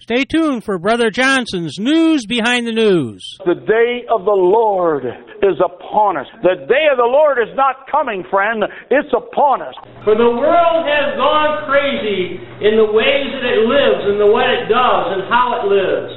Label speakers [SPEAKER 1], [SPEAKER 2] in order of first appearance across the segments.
[SPEAKER 1] Stay tuned for Brother Johnson's News Behind the News.
[SPEAKER 2] The day of the Lord is upon us. The day of the Lord is not coming, friend. It's upon us.
[SPEAKER 3] For the world has gone crazy in the ways that it lives and the what it does and how it lives.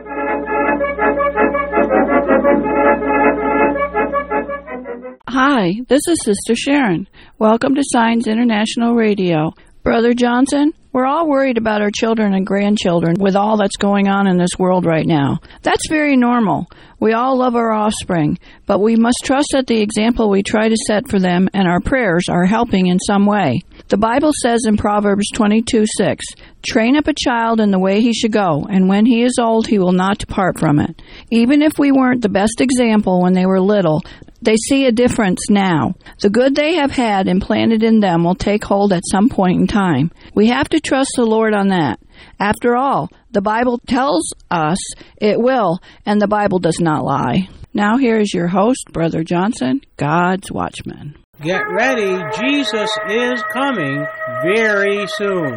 [SPEAKER 4] Hi, this is Sister Sharon. Welcome to Signs International Radio. Brother Johnson, we're all worried about our children and grandchildren with all that's going on in this world right now. That's very normal. We all love our offspring, but we must trust that the example we try to set for them and our prayers are helping in some way. The Bible says in Proverbs 22:6, "Train up a child in the way he should go, and when he is old he will not depart from it." Even if we weren't the best example when they were little, they see a difference now. The good they have had implanted in them will take hold at some point in time. We have to trust the Lord on that. After all, the Bible tells us it will, and the Bible does not lie. Now here is your host, Brother Johnson, God's Watchman.
[SPEAKER 1] Get ready, Jesus is coming very soon.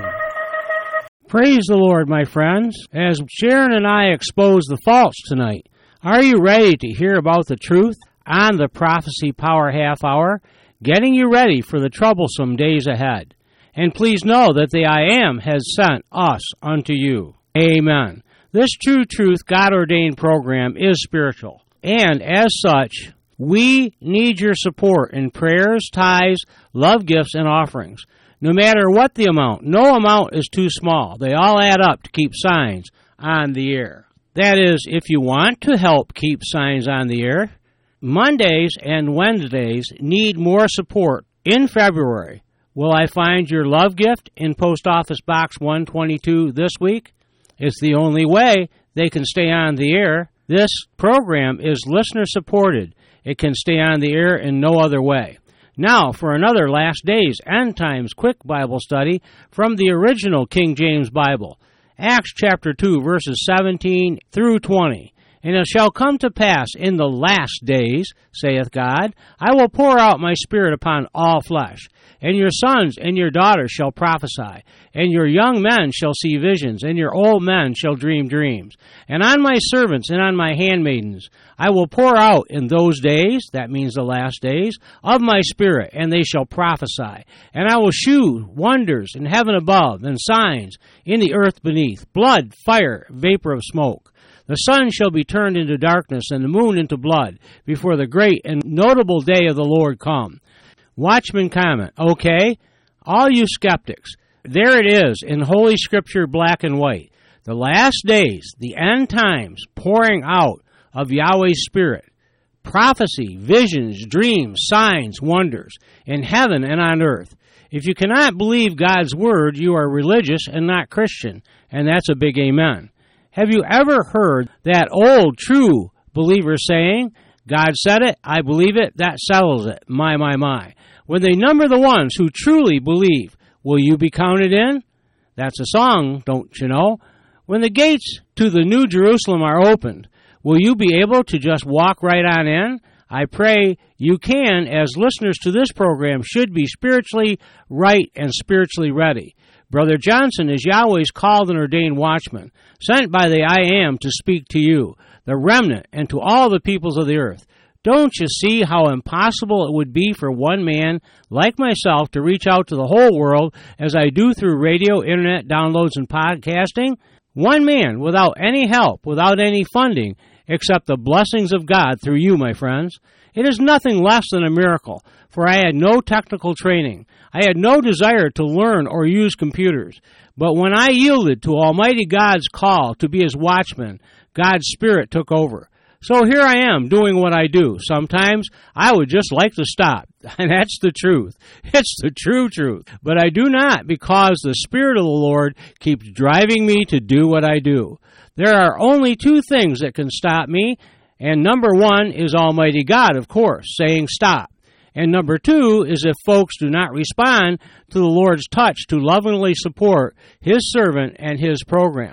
[SPEAKER 1] Praise the Lord, my friends. As Sharon and I expose the false tonight, are you ready to hear about the truth on the Prophecy Power Half Hour, getting you ready for the troublesome days ahead? And please know that the I Am has sent us unto you. Amen. This True Truth God-ordained program is spiritual, and as such, we need your support in prayers, tithes, love gifts, and offerings. No matter what the amount, no amount is too small. They all add up to keep Signs on the air. That is, if you want to help keep Signs on the air, Mondays and Wednesdays need more support. In February, will I find your love gift in Post Office Box 122 this week? It's the only way they can stay on the air. This program is listener-supported. It can stay on the air in no other way. Now, for another Last Days End Times quick Bible study from the original King James Bible, Acts chapter 2, verses 17 through 20. And it shall come to pass in the last days, saith God, I will pour out my Spirit upon all flesh, and your sons and your daughters shall prophesy, and your young men shall see visions, and your old men shall dream dreams. And on my servants and on my handmaidens I will pour out in those days, that means the last days, of my Spirit, and they shall prophesy. And I will shew wonders in heaven above, and signs in the earth beneath, blood, fire, vapor of smoke. The sun shall be turned into darkness, and the moon into blood, before the great and notable day of the Lord come. Watchman comment, okay, all you skeptics, there it is in Holy Scripture black and white. The last days, the end times, pouring out of Yahweh's Spirit. Prophecy, visions, dreams, signs, wonders, in heaven and on earth. If you cannot believe God's Word, you are religious and not Christian, and that's a big amen. Have you ever heard that old, true believer saying, God said it, I believe it, that settles it, my. When they number the ones who truly believe, will you be counted in? That's a song, don't you know? When the gates to the New Jerusalem are opened, will you be able to just walk right on in? I pray you can, as listeners to this program should be spiritually right and spiritually ready. Brother Johnson is Yahweh's called and ordained watchman, sent by the I Am to speak to you, the remnant, and to all the peoples of the earth. Don't you see how impossible it would be for one man like myself to reach out to the whole world as I do through radio, internet, downloads, and podcasting? One man without any help, without any funding, except the blessings of God through you, my friends. It is nothing less than a miracle, for I had no technical training. I had no desire to learn or use computers. But when I yielded to Almighty God's call to be His watchman, God's Spirit took over. So here I am doing what I do. Sometimes I would just like to stop. And that's the truth. It's the true truth. But I do not, because the Spirit of the Lord keeps driving me to do what I do. There are only two things that can stop me. And number one is Almighty God, of course, saying stop. And number two is if folks do not respond to the Lord's touch to lovingly support His servant and His program.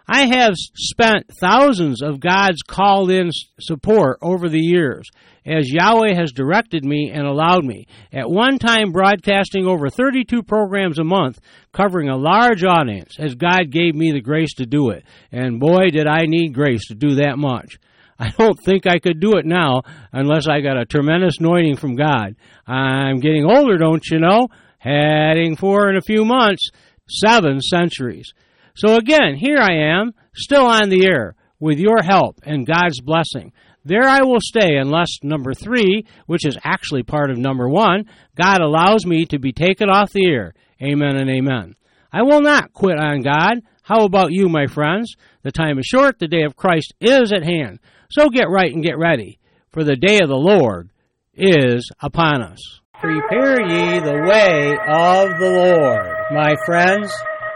[SPEAKER 1] I have spent thousands of God's called-in support over the years, as Yahweh has directed me and allowed me. At one time, broadcasting over 32 programs a month, covering a large audience, as God gave me the grace to do it. And boy, did I need grace to do that much. I don't think I could do it now unless I got a tremendous anointing from God. I'm getting older, don't you know? Heading for, in a few months, 7 centuries. So again, here I am, still on the air, with your help and God's blessing. There I will stay unless number 3, which is actually part of number 1, God allows me to be taken off the air. Amen and amen. I will not quit on God. How about you, my friends? The time is short, the day of Christ is at hand. So get right and get ready, for the day of the Lord is upon us. Prepare ye the way of the Lord, my friends.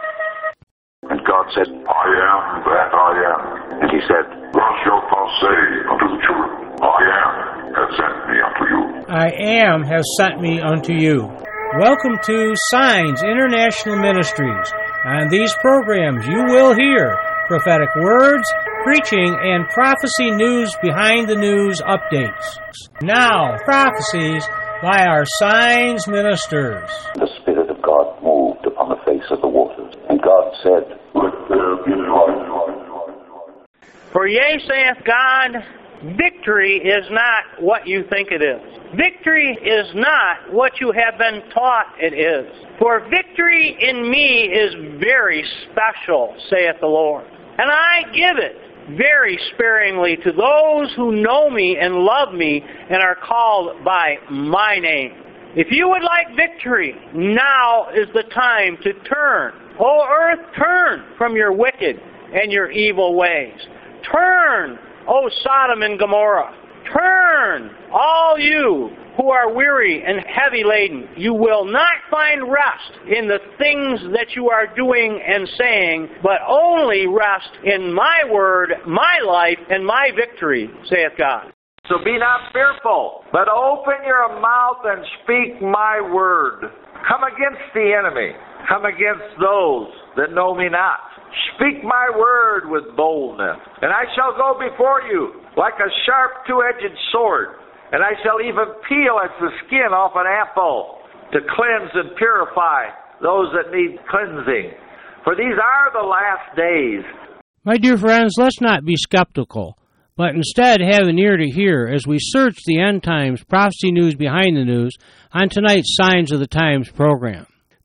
[SPEAKER 5] And God said, I am that I am. And he said, Thus shalt thou say unto the children, I am has sent me unto you.
[SPEAKER 1] I am has sent me unto you. Welcome to Signs International Ministries. On these programs you will hear prophetic words, preaching, and prophecy news behind the news updates. Now, prophecies by our Signs ministers.
[SPEAKER 6] The Spirit of God moved upon the face of the waters, and God said, Let there be light.
[SPEAKER 3] For yea, saith God, victory is not what you think it is. Victory is not what you have been taught it is. For victory in me is very special, saith the Lord. And I give it very sparingly to those who know me and love me and are called by my name. If you would like victory, now is the time to turn. O earth, turn from your wicked and your evil ways. Turn, O Sodom and Gomorrah. Turn, all you who are weary and heavy laden. You will not find rest in the things that you are doing and saying, but only rest in my word, my life, and my victory, saith God.
[SPEAKER 7] So be not fearful, but open your mouth and speak my word. Come against the enemy. Come against those that know me not. Speak my word with boldness. And I shall go before you like a sharp two-edged sword. And I shall even peel as the skin off an apple to cleanse and purify those that need cleansing. For these are the last days.
[SPEAKER 1] My dear friends, let's not be skeptical, but instead have an ear to hear as we search the end times prophecy news behind the news on tonight's Signs of the Times program.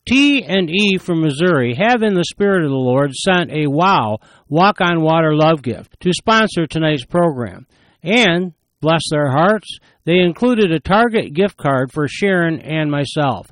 [SPEAKER 1] T&E from Missouri have in the Spirit of the Lord sent a WOW, Walk on Water love gift to sponsor tonight's program. And, bless their hearts, they included a Target gift card for Sharon and myself.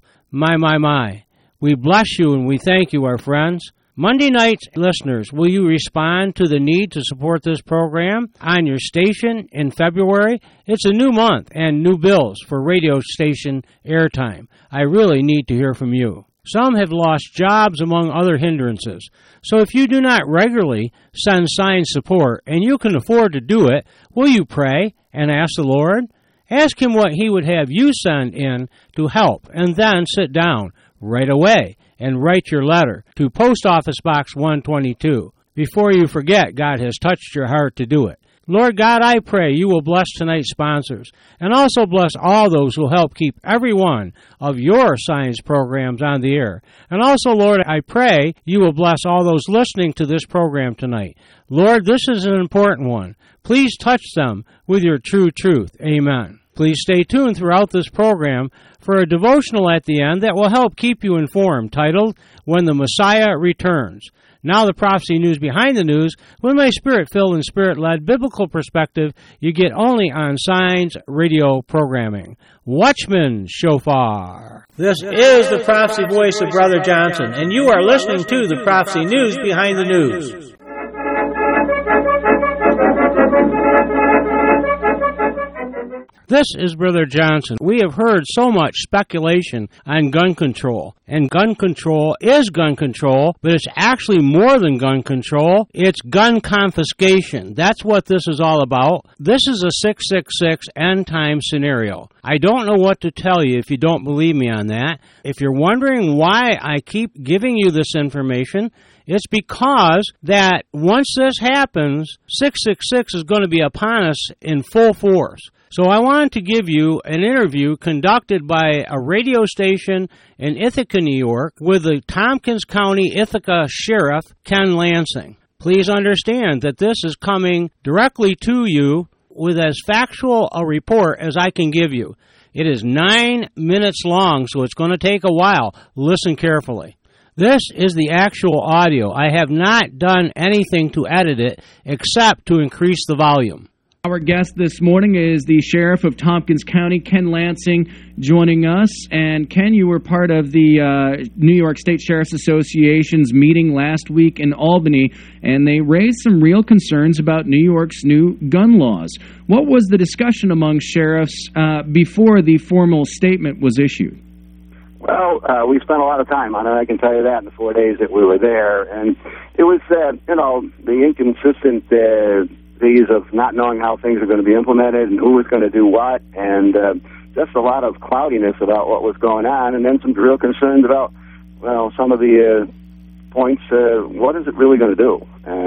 [SPEAKER 1] My. We bless you and we thank you, our friends. Monday night's listeners, will you respond to the need to support this program on your station in February? It's a new month and new bills for radio station airtime. I really need to hear from you. Some have lost jobs among other hindrances. So if you do not regularly send signed support and you can afford to do it, will you pray and ask the Lord? Ask Him what He would have you send in to help, and then sit down right away and write your letter to Post Office Box 122. Before you forget, God has touched your heart to do it. Lord God, I pray you will bless tonight's sponsors and also bless all those who help keep every one of your science programs on the air. And also, Lord, I pray you will bless all those listening to this program tonight. Lord, this is an important one. Please touch them with your true truth. Amen. Please stay tuned throughout this program for a devotional at the end that will help keep you informed, titled, When the Messiah Returns. Now the prophecy news behind the news, with my spirit-filled and spirit-led biblical perspective you get only on Signs radio programming. Watchman Shofar. This is the prophecy voice of Brother Johnson, and you are listening to the prophecy news behind the news. This is Brother Johnson. We have heard so much speculation on gun control. And gun control is gun control, but it's actually more than gun control. It's gun confiscation. That's what this is all about. This is a 666 end time scenario. I don't know what to tell you if you don't believe me on that. If you're wondering why I keep giving you this information, It's because that once this happens, 666 is going to be upon us in full force. So I wanted to give you an interview conducted by a radio station in Ithaca, New York, with the Tompkins County Ithaca Sheriff, Ken Lansing. Please understand that this is coming directly to you with as factual a report as I can give you. It is 9 minutes long, so it's going to take a while. Listen carefully. This is the actual audio. I have not done anything to edit it except to increase the volume.
[SPEAKER 8] Our guest this morning is the Sheriff of Tompkins County, Ken Lansing, joining us. And Ken, you were part of the New York State Sheriff's Association's meeting last week in Albany, and they raised some real concerns about New York's new gun laws. What was the discussion among sheriffs before the formal statement was issued?
[SPEAKER 9] Well, we spent a lot of time on it, I can tell you that, in the 4 days that we were there. And it was, the inconsistent of not knowing how things are going to be implemented and who was going to do what, and just a lot of cloudiness about what was going on, and then some real concerns about, some of the points, what is it really going to do?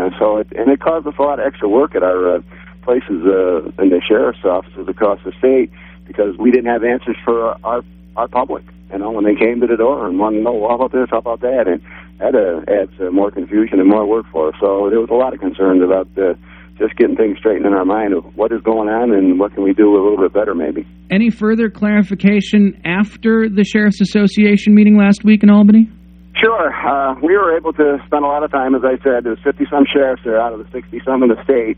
[SPEAKER 9] It caused us a lot of extra work at our places in the sheriff's offices across the state, because we didn't have answers for our public, when they came to the door and wanted to know, how about this, how about that, and that adds more confusion and more work for us. So there was a lot of concerns about just getting things straightened in our mind of what is going on and what can we do a little bit better maybe.
[SPEAKER 8] Any further clarification after the Sheriff's Association meeting last week in Albany?
[SPEAKER 9] Sure. We were able to spend a lot of time, as I said. There's 50-some sheriffs there out of the 60-some in the state,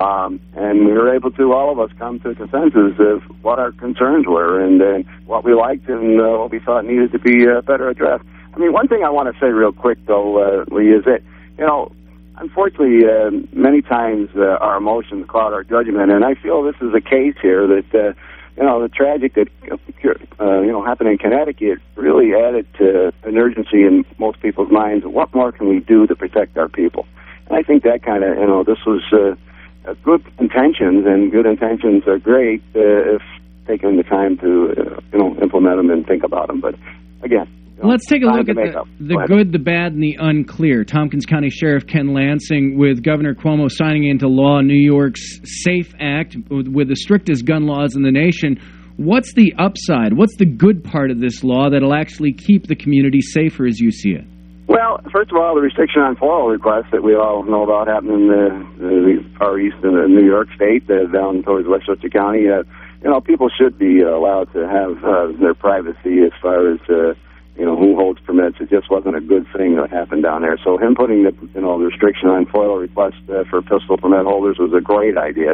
[SPEAKER 9] and we were able to, all of us, come to a consensus of what our concerns were and what we liked and what we thought needed to be better addressed. I mean, one thing I want to say real quick, though, Lee, is that, unfortunately, many times our emotions cloud our judgment, and I feel this is a case here that, the tragic that, happened in Connecticut really added to an urgency in most people's minds. What more can we do to protect our people? And I think that kind of, this was good intentions, and good intentions are great if taking the time to, implement them and think about them. But, again,
[SPEAKER 8] let's take a look at the good, the bad, and the unclear. Tompkins County Sheriff Ken Lansing, with Governor Cuomo signing into law New York's SAFE Act with the strictest gun laws in the nation. What's the upside? What's the good part of this law that'll actually keep the community safer as you see it?
[SPEAKER 9] Well, first of all, the restriction on FOIL requests that we all know about happening in the far east of New York State, down towards Westchester County. People should be allowed to have their privacy as far as who holds permits. It just wasn't a good thing that happened down there. So him putting the restriction on FOIL requests for pistol permit holders was a great idea.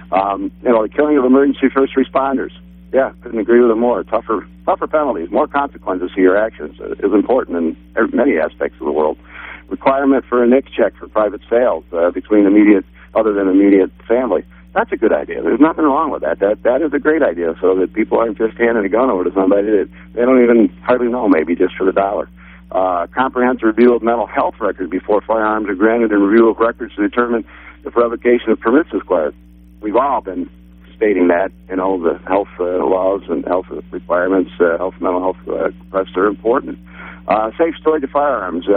[SPEAKER 9] The killing of emergency first responders. Yeah, couldn't agree with him more. Tougher penalties, more consequences to your actions is important in many aspects of the world. Requirement for a NICS check for private sales between other than immediate family. That's a good idea. There's nothing wrong with that. That is a great idea, so that people aren't just handing a gun over to somebody that they don't even hardly know, maybe just for the dollar. Comprehensive review of mental health records before firearms are granted, and review of records to determine if revocation of permits is required. We've all been stating that, the health laws and health requirements, mental health requests are important. Safe storage of firearms.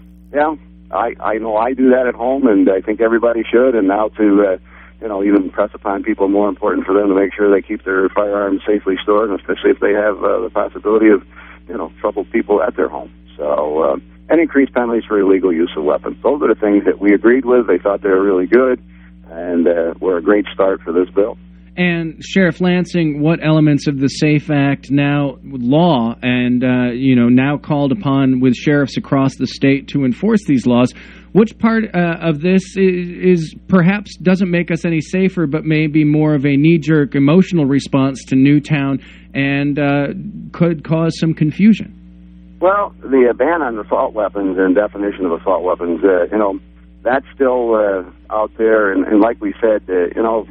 [SPEAKER 9] I know I do that at home, and I think everybody should, and now to even press upon people, more important for them to make sure they keep their firearms safely stored, especially if they have the possibility of, troubled people at their home. So, and increased penalties for illegal use of weapons. Those are the things that we agreed with. They thought they were really good, and were a great start for this bill.
[SPEAKER 8] And Sheriff Lansing, what elements of the SAFE Act now law and, now called upon with sheriffs across the state to enforce these laws, which part of this is perhaps doesn't make us any safer, but maybe more of a knee-jerk emotional response to Newtown and could cause some confusion?
[SPEAKER 9] Well, the ban on assault weapons and definition of assault weapons, that's still out there. And like we said, there's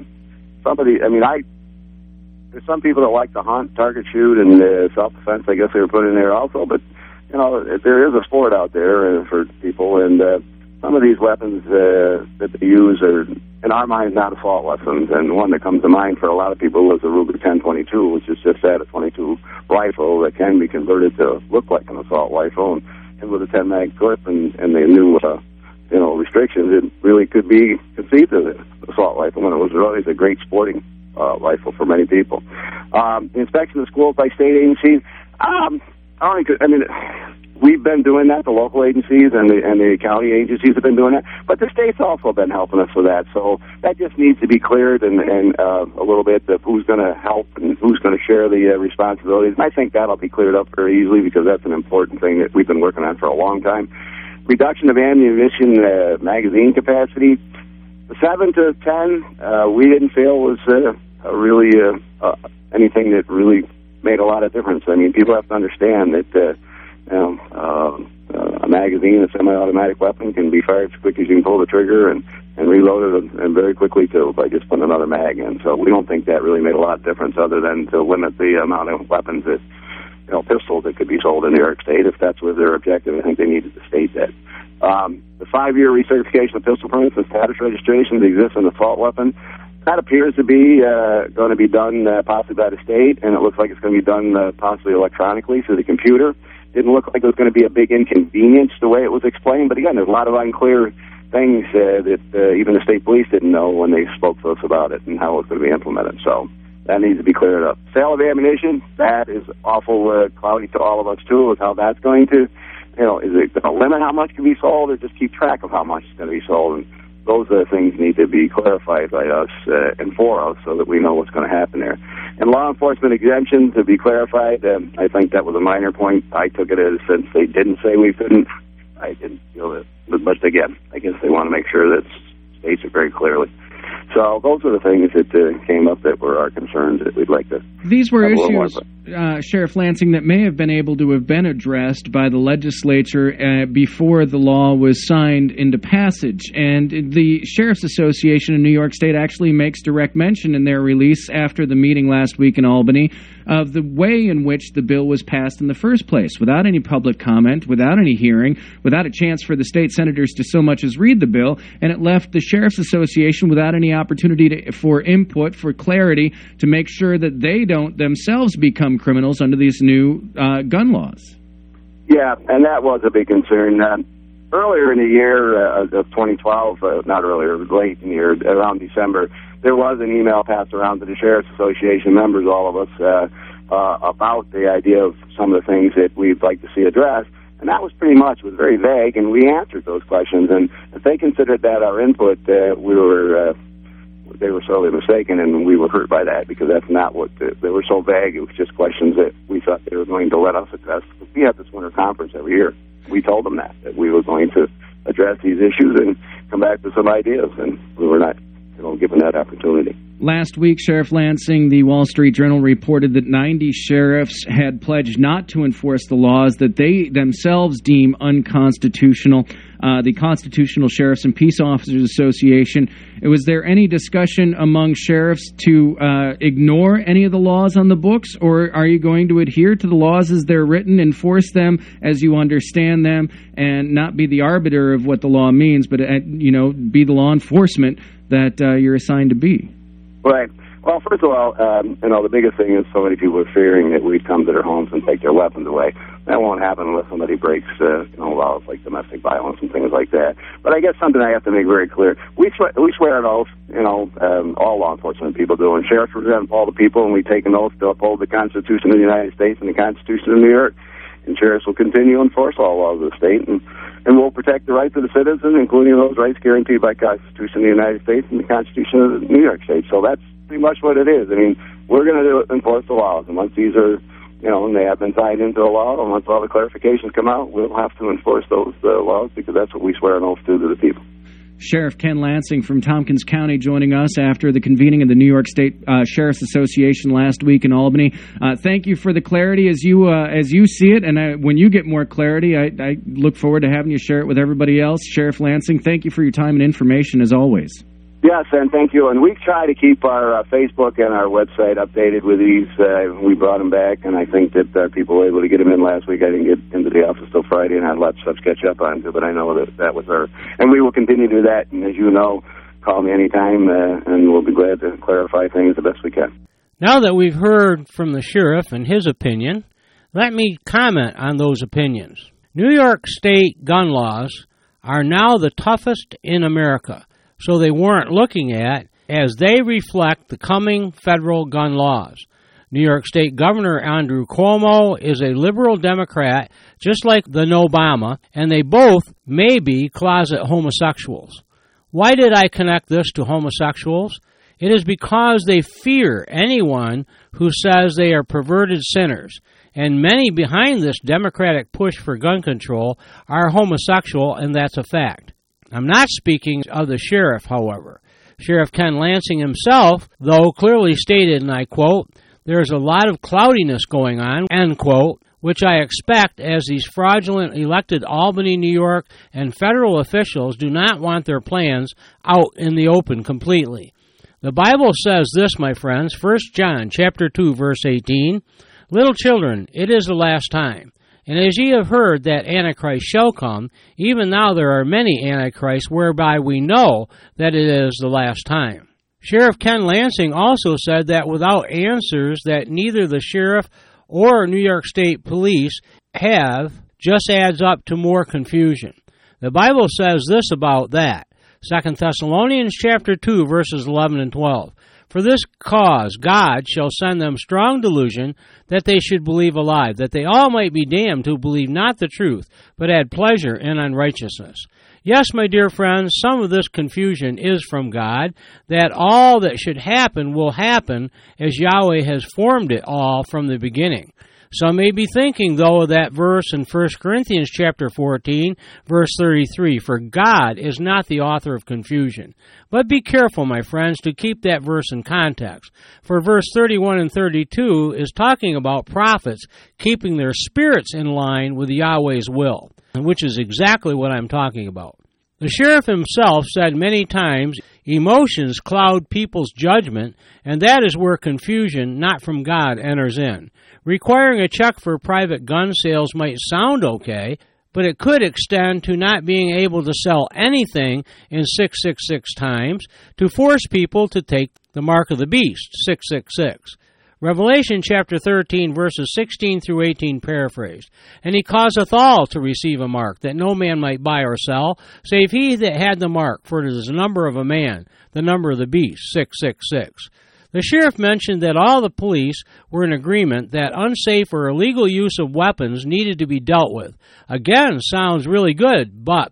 [SPEAKER 9] some people that like to hunt, target shoot, and self-defense, I guess they were put in there also. But, there is a sport out there for people, and some of these weapons that they use are, in our minds, not assault weapons. And one that comes to mind for a lot of people is the Ruger 1022, which is just that, a .22 rifle that can be converted to look like an assault rifle. And and with a 10 mag clip and the new restrictions, it really could be conceived as an assault rifle when it was always a great sporting rifle for many people. The inspection of schools by state agencies, we've been doing that. The local agencies and the county agencies have been doing that, but the state's also been helping us with that. So that just needs to be cleared and a little bit of who's going to help and who's going to share the responsibilities. And I think that'll be cleared up very easily because that's an important thing that we've been working on for a long time. Reduction of ammunition magazine capacity. The 7 to 10, we didn't feel was really anything that really made a lot of difference. I mean, people have to understand that a magazine, a semi-automatic weapon, can be fired as quick as you can pull the trigger and reload it and very quickly too by just putting another mag in. So we don't think that really made a lot of difference other than to limit the amount of weapons that pistols that could be sold in New York State. If that's was their objective, I think they needed to state that. The 5-year recertification of pistol permits and status registrations exist in assault weapon. That appears to be going to be done possibly by the state, and it looks like it's going to be done possibly electronically through the computer. Didn't look like it was going to be a big inconvenience the way it was explained, but again, there's a lot of unclear things that even the state police didn't know when they spoke to us about it and how it was going to be implemented. So that needs to be cleared up. Sale of ammunition, that is awful cloudy to all of us, too, with how that's going to, is it going to limit how much can be sold or just keep track of how much is going to be sold? And those things need to be clarified by us and for us so that we know what's going to happen there. And law enforcement exemption, to be clarified, I think that was a minor point. I took it as since they didn't say we couldn't, I didn't feel it. But again, I guess they want to make sure that states it very clearly. So those are the things that came up that were our concerns that we'd like to.
[SPEAKER 8] These were issues, Sheriff Lansing, that may have been able to have been addressed by the legislature before the law was signed into passage. And the Sheriff's Association in New York State actually makes direct mention in their release after the meeting last week in Albany of the way in which the bill was passed in the first place, without any public comment, without any hearing, without a chance for the state senators to so much as read the bill, and it left the Sheriff's Association without any opportunity for input, for clarity, to make sure that they don't themselves become criminals under these new gun laws.
[SPEAKER 9] Yeah, and that was a big concern. Earlier in the year of 2012, not earlier, late in the year, around December, there was an email passed around to the Sheriff's Association members, all of us, about the idea of some of the things that we'd like to see addressed. And that was pretty much, was very vague, and we answered those questions. And if they considered that our input, they were sorely mistaken, and we were hurt by that, because that's not what, they were so vague. It was just questions that we thought they were going to let us address. We have this winter conference every year. We told them that we were going to address these issues and come back with some ideas, and we were not given that opportunity.
[SPEAKER 8] Last week, Sheriff Lansing, the Wall Street Journal reported that 90 sheriffs had pledged not to enforce the laws that they themselves deem unconstitutional. The Constitutional Sheriffs and Peace Officers Association. Was there any discussion among sheriffs to ignore any of the laws on the books, or are you going to adhere to the laws as they're written, enforce them as you understand them, and not be the arbiter of what the law means, but be the law enforcement that you're assigned to be?
[SPEAKER 9] Right. Well, first of all, the biggest thing is so many people are fearing that we'd come to their homes and take their weapons away. That won't happen unless somebody breaks, laws like domestic violence and things like that. But I guess something I have to make very clear: we swear an oath. All law enforcement people do, and sheriffs represent all the people, and we take an oath to uphold the Constitution of the United States and the Constitution of New York. And sheriffs will continue to enforce all laws of the state, and will protect the rights of the citizens, including those rights guaranteed by the Constitution of the United States and the Constitution of the New York State. So that's pretty much what it is. I mean, we're going to enforce the laws, and once these are, and they have been signed into a law, and once all the clarifications come out, we'll have to enforce those laws, because that's what we swear an oath to the people.
[SPEAKER 8] Sheriff Ken Lansing from Tompkins County joining us after the convening of the New York State Sheriff's Association last week in Albany. Thank you for the clarity as you see it, and when you get more clarity, I look forward to having you share it with everybody else. Sheriff Lansing, thank you for your time and information as always.
[SPEAKER 9] Yes, and thank you. And we try to keep our Facebook and our website updated with these. We brought them back, and I think that people were able to get them in last week. I didn't get into the office till Friday, and I had lots of stuff to catch up on, but I know that was our... And we will continue to do that, and as you know, call me anytime, and we'll be glad to clarify things the best we can.
[SPEAKER 1] Now that we've heard from the sheriff and his opinion, let me comment on those opinions. New York State gun laws are now the toughest in America, so they weren't looking at as they reflect the coming federal gun laws. New York State Governor Andrew Cuomo is a liberal Democrat, just like the Obama, and they both may be closet homosexuals. Why did I connect this to homosexuals? It is because they fear anyone who says they are perverted sinners, and many behind this Democratic push for gun control are homosexual, and that's a fact. I'm not speaking of the sheriff, however. Sheriff Ken Lansing himself, though, clearly stated, and I quote, "There's a lot of cloudiness going on," end quote, which I expect as these fraudulent elected Albany, New York, and federal officials do not want their plans out in the open completely. The Bible says this, my friends, 1 John chapter 2, verse 18, "Little children, it is the last time. And as ye have heard that Antichrist shall come, even now there are many Antichrists, whereby we know that it is the last time." Sheriff Ken Lansing also said that without answers that neither the sheriff or New York State Police have just adds up to more confusion. The Bible says this about that. 2 Thessalonians chapter 2, verses 11 and 12. "For this cause God shall send them strong delusion, that they should believe a lie, that they all might be damned who believe not the truth, but had pleasure in unrighteousness." Yes, my dear friends, some of this confusion is from God, that all that should happen will happen as Yahweh has formed it all from the beginning. Some may be thinking, though, of that verse in 1 Corinthians chapter 14, verse 33, "For God is not the author of confusion." But be careful, my friends, to keep that verse in context. For verse 31 and 32 is talking about prophets keeping their spirits in line with Yahweh's will, which is exactly what I'm talking about. The sheriff himself said many times, emotions cloud people's judgment, and that is where confusion, not from God, enters in. Requiring a check for private gun sales might sound okay, but it could extend to not being able to sell anything in 666 times to force people to take the mark of the beast, 666. Revelation chapter 13, verses 16 through 18 paraphrased. "And he causeth all to receive a mark, that no man might buy or sell, save he that had the mark, for it is the number of a man, the number of the beast, 666. The sheriff mentioned that all the police were in agreement that unsafe or illegal use of weapons needed to be dealt with. Again, sounds really good, but,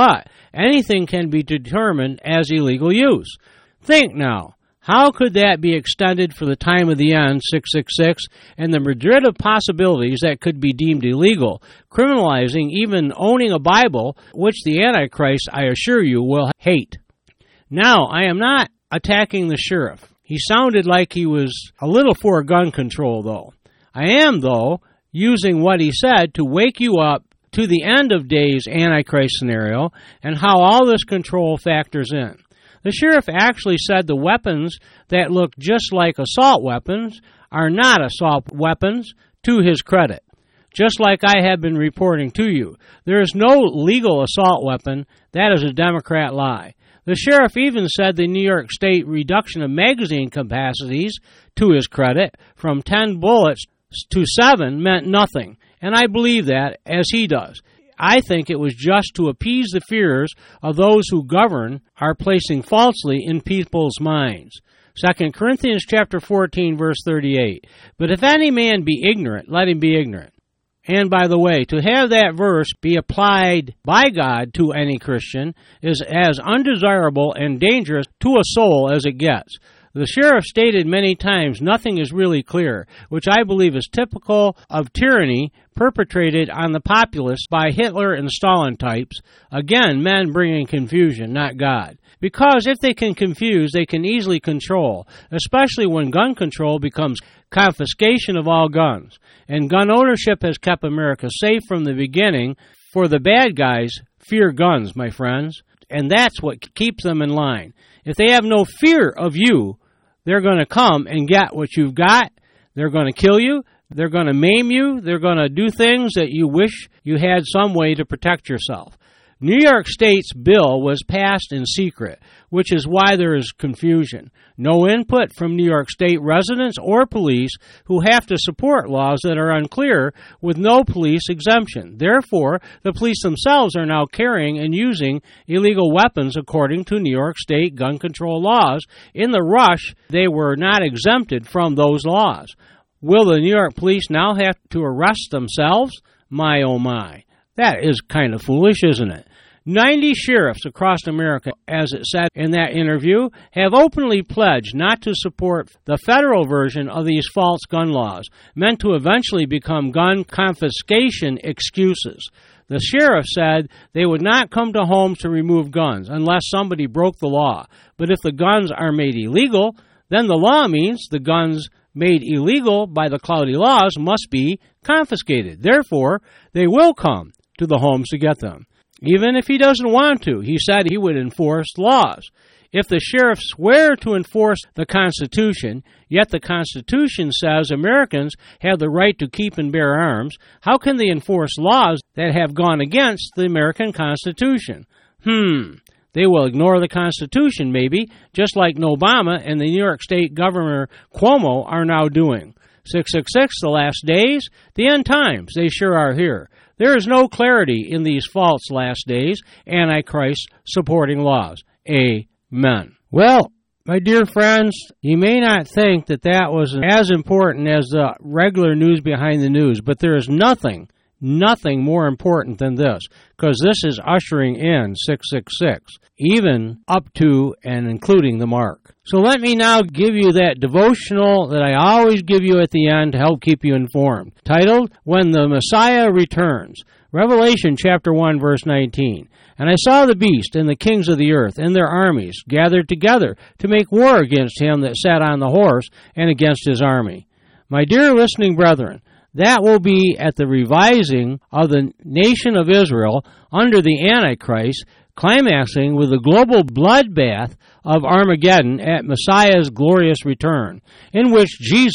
[SPEAKER 1] anything can be determined as illegal use. Think now. How could that be extended for the time of the end, 666, and the myriad of possibilities that could be deemed illegal, criminalizing even owning a Bible, which the Antichrist, I assure you, will hate? Now, I am not attacking the sheriff. He sounded like he was a little for gun control, though. I am, though, using what he said to wake you up to the end of days Antichrist scenario and how all this control factors in. The sheriff actually said the weapons that look just like assault weapons are not assault weapons, to his credit. Just like I have been reporting to you, there is no legal assault weapon. That is a Democrat lie. The sheriff even said the New York State reduction of magazine capacities, to his credit, from 10 bullets to 7 meant nothing, and I believe that, as he does. I think it was just to appease the fears of those who govern are placing falsely in people's minds. 2 Corinthians chapter 14, verse 38. "But if any man be ignorant, let him be ignorant." And by the way, to have that verse be applied by God to any Christian is as undesirable and dangerous to a soul as it gets. The sheriff stated many times nothing is really clear, which I believe is typical of tyranny perpetrated on the populace by Hitler and Stalin types. Again, men bringing confusion, not God. Because if they can confuse, they can easily control, especially when gun control becomes confiscation of all guns. And gun ownership has kept America safe from the beginning, for the bad guys fear guns, my friends, and that's what keeps them in line. If they have no fear of you, they're going to come and get what you've got. They're going to kill you. They're going to maim you. They're going to do things that you wish you had some way to protect yourself. New York State's bill was passed in secret, which is why there is confusion. No input from New York State residents or police who have to support laws that are unclear with no police exemption. Therefore, the police themselves are now carrying and using illegal weapons according to New York State gun control laws. In the rush, they were not exempted from those laws. Will the New York police now have to arrest themselves? My, oh my. That is kind of foolish, isn't it? 90 sheriffs across America, as it said in that interview, have openly pledged not to support the federal version of these false gun laws, meant to eventually become gun confiscation excuses. The sheriff said they would not come to homes to remove guns unless somebody broke the law. But if the guns are made illegal, then the law means the guns made illegal by the cloudy laws must be confiscated. Therefore, they will come to the homes to get them. Even if he doesn't want to, he said he would enforce laws. If the sheriffs swear to enforce the Constitution, yet the Constitution says Americans have the right to keep and bear arms, how can they enforce laws that have gone against the American Constitution? They will ignore the Constitution, maybe, just like Obama and the New York State Governor Cuomo are now doing. 666, the last days, the end times, they sure are here. There is no clarity in these false last days, Antichrist supporting laws. Amen. Well, my dear friends, you may not think that that was as important as the regular news behind the news, but there is nothing more important than this, because this is ushering in 666, even up to and including the mark. So let me now give you that devotional that I always give you at the end to help keep you informed, titled, When the Messiah Returns. Revelation chapter 1, verse 19. And I saw the beast and the kings of the earth and their armies gathered together to make war against him that sat on the horse and against his army. My dear listening brethren, that will be at the revising of the nation of Israel under the Antichrist, climaxing with the global bloodbath of Armageddon at Messiah's glorious return, in which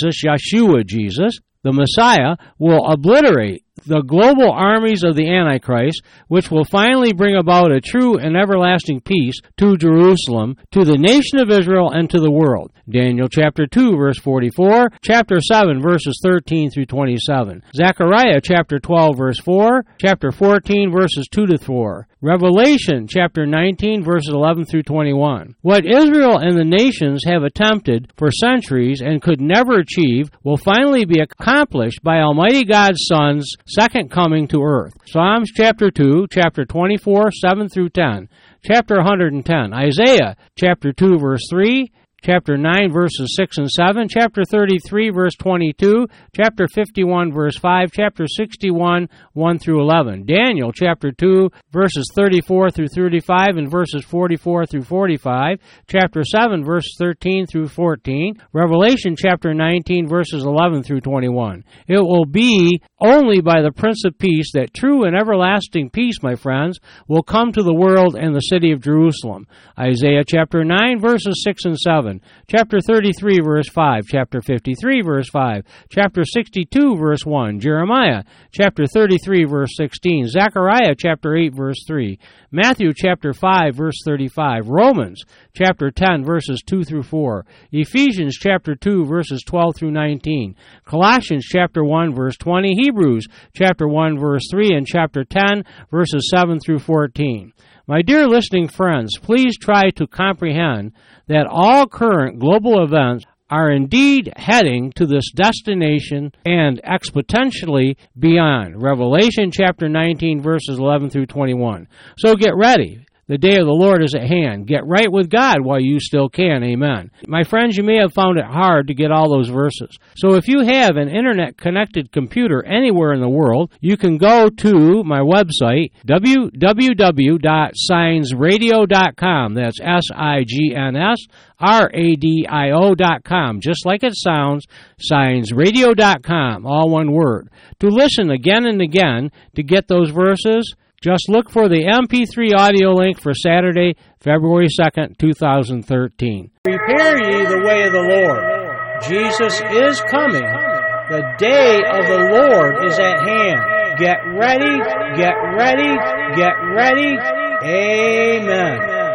[SPEAKER 1] Yeshua Jesus, the Messiah, will obliterate the global armies of the Antichrist, which will finally bring about a true and everlasting peace to Jerusalem, to the nation of Israel, and to the world. Daniel chapter 2, verse 44, chapter 7, verses 13 through 27. Zechariah chapter 12, verse 4, chapter 14, verses 2 to 4. Revelation chapter 19, verses 11 through 21. What Israel and the nations have attempted for centuries and could never achieve will finally be accomplished by Almighty God's Son's second coming to earth. Psalms chapter 2, chapter 24, 7 through 10. Chapter 110. Isaiah chapter 2, verse 3. Chapter 9, verses 6 and 7, chapter 33, verse 22, chapter 51, verse 5, chapter 61, 1 through 11. Daniel, chapter 2, verses 34 through 35, and verses 44 through 45, chapter 7, verses 13 through 14, Revelation, chapter 19, verses 11 through 21. It will be only by the Prince of Peace that true and everlasting peace, my friends, will come to the world and the city of Jerusalem. Isaiah, chapter 9, verses 6 and 7. Chapter 33, verse 5, chapter 53, verse 5, chapter 62, verse 1, Jeremiah, chapter 33, verse 16, Zechariah, chapter 8, verse 3, Matthew, chapter 5, verse 35, Romans, chapter 10, verses 2 through 4, Ephesians, chapter 2, verses 12 through 19, Colossians, chapter 1, verse 20, Hebrews, chapter 1, verse 3, and chapter 10, verses 7 through 14. My dear listening friends, please try to comprehend that all current global events are indeed heading to this destination and exponentially beyond. Revelation chapter 19, verses 11 through 21. So get ready. The day of the Lord is at hand. Get right with God while you still can. Amen. My friends, you may have found it hard to get all those verses. So if you have an internet-connected computer anywhere in the world, you can go to my website, www.signsradio.com. That's SIGNSRADIO.com. Just like it sounds, signsradio.com, all one word. To listen again and again to get those verses, just look for the MP3 audio link for Saturday, February 2nd, 2013.
[SPEAKER 10] Prepare ye the way of the Lord. Jesus is coming. The day of the Lord is at hand. Get ready, get ready, get ready. Amen.